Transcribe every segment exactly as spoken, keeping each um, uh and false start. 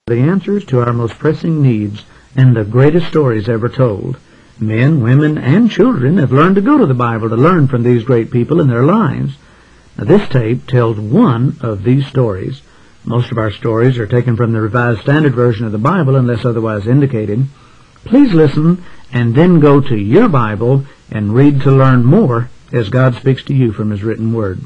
The answers to our most pressing needs and the greatest stories ever told. Men, women, and children have learned to go to the Bible to learn from these great people in their lives. Now, this tape tells one of these stories. Most of our stories are taken from the Revised Standard Version of the Bible unless otherwise indicated. Please listen and then go to your Bible and read to learn more as God speaks to you from His written Word.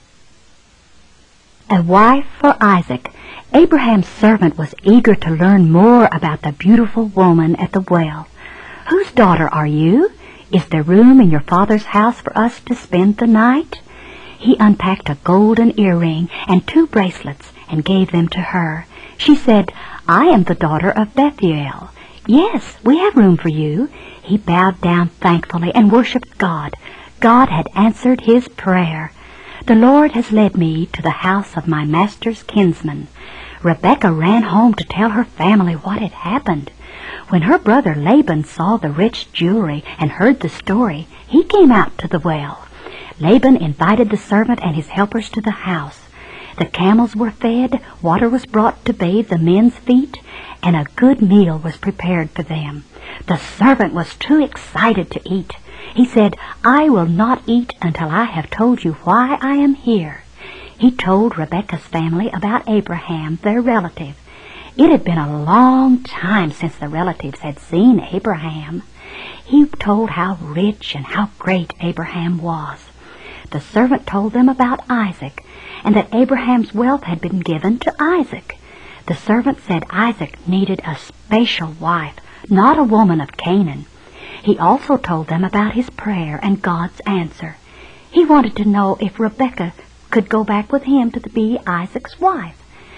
A wife for Isaac. Abraham's servant was eager to learn more about the beautiful woman at the well. "Whose daughter are you? Is there room in your father's house for us to spend the night?" He unpacked a golden earring and two bracelets and gave them to her. She said, "I am the daughter of Bethuel." "Yes, we have room for you." He bowed down thankfully and worshipped God. God had answered his prayer. "The Lord has led me to the house of my master's kinsman." Rebekah ran home to tell her family what had happened. When her brother Laban saw the rich jewelry and heard the story, he came out to the well. Laban invited the servant and his helpers to the house. The camels were fed, water was brought to bathe the men's feet, and a good meal was prepared for them. The servant was too excited to eat. He said, "I will not eat until I have told you why I am here." He told Rebekah's family about Abraham, their relative. It had been a long time since the relatives had seen Abraham. He told how rich and how great Abraham was. The servant told them about Isaac, and that Abraham's wealth had been given to Isaac. The servant said Isaac needed a special wife, not a woman of Canaan. He also told them about his prayer and God's answer. He wanted to know if Rebekah could go back with him to be Isaac's wife.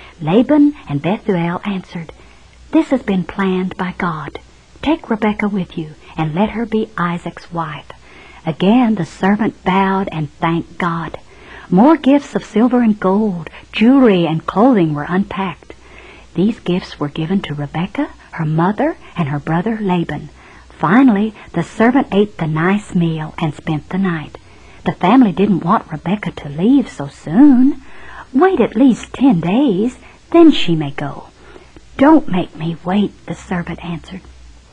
Laban and Bethuel answered, "This has been planned by God. Take Rebekah with you and let her be Isaac's wife." Again the servant bowed and thanked God. More gifts of silver and gold, jewelry and clothing were unpacked. These gifts were given to Rebekah, her mother, and her brother Laban. Finally, the servant ate the nice meal and spent the night. The family didn't want Rebekah to leave so soon. "Wait at least ten days, then she may go." "Don't make me wait," the servant answered.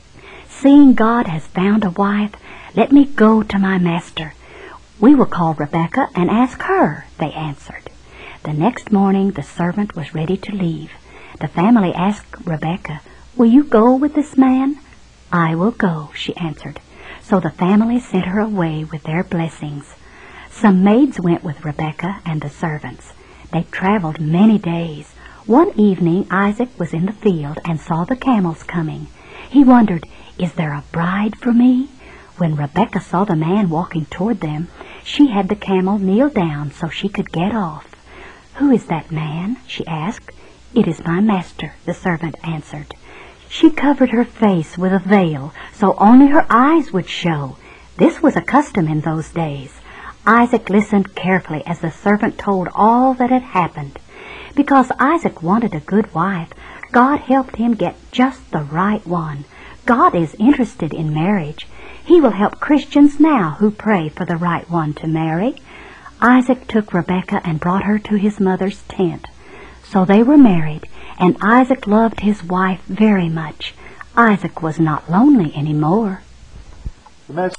"Seeing God has found a wife, let me go to my master." "We will call Rebekah and ask her," they answered. The next morning the servant was ready to leave. The family asked Rebekah, "Will you go with this man?" "I will go," she answered. So the family sent her away with their blessings. Some maids went with Rebekah and the servants. They traveled many days. One evening Isaac was in the field and saw the camels coming. He wondered, "Is there a bride for me?" When Rebekah saw the man walking toward them, she had the camel kneel down so she could get off. "Who is that man?" she asked. "It is my master," the servant answered. She covered her face with a veil so only her eyes would show. This was a custom in those days. Isaac listened carefully as the servant told all that had happened. Because Isaac wanted a good wife, God helped him get just the right one. God is interested in marriage. He will help Christians now who pray for the right one to marry. Isaac took Rebekah and brought her to his mother's tent. So they were married, and Isaac loved his wife very much. Isaac was not lonely anymore.